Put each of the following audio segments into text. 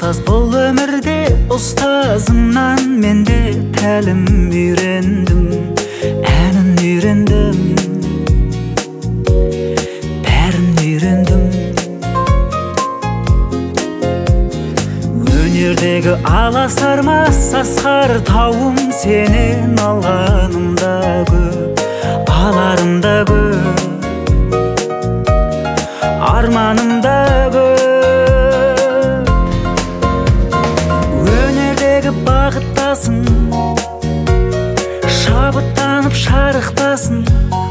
Жалғыз бұл өмірде ұстазымнан менде тәлім үйрендім, әнін үйрендім, бәрін үйрендім. Өнердегі аласармас асқар тауым сенен алғанымда көп, аларымда көп, арманымда көп. Өнердегі бағыттасың, шабыттанып шарықтасын,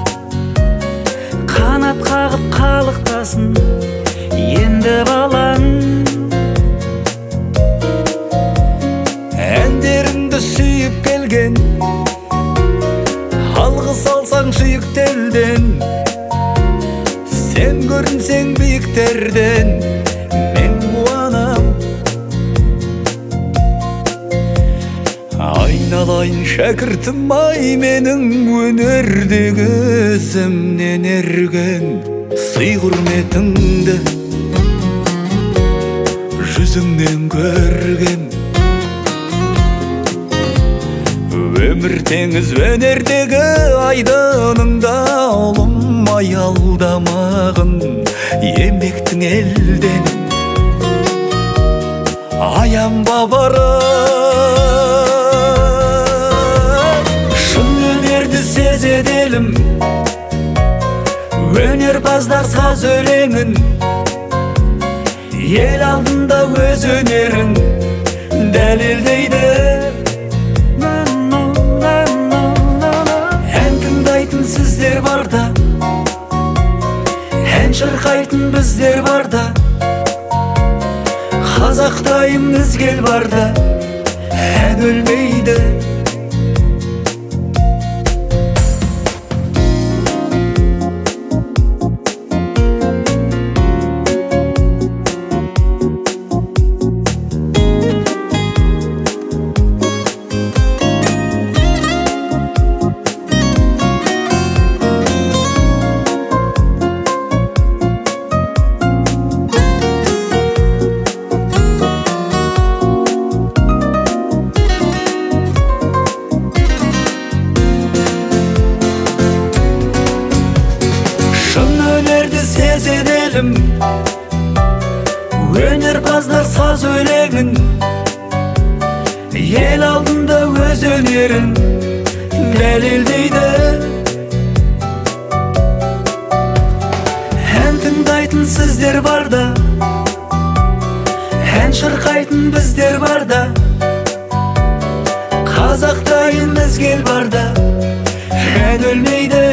қанат қағып қалықтасын енді балаң. Әндеріңді сүйіп келген, алғыс алсаң сүйіктерден, сен көрінсең биіктерден, мен қуанам. Айналайын шәкіртім ай менің, өнердегі ізімнен ерген сый құрметіңді жүзіңнен көргем. Өмір теңіз өнердегі айдыныңда, ұлым аялдамағын еңбектің елден. Аянба барып, шын өнерді сезеделім, өнерпаздар саз өлеңін, ел алдында өз өнерін дәлелдейді. Сіздер барда, ән шырқайтын біздер барда, қазақтайым ізгел барда, ән өлмейді. Өнерді сезеделім, өнерпаздар саз өлеңін, ел алдында өз өнерін дәлелдейді. Ән тыңдайтын сіздер барда, ән шырқайтын біздер барда, қазақтайын ізгел барда, ән өлмейді.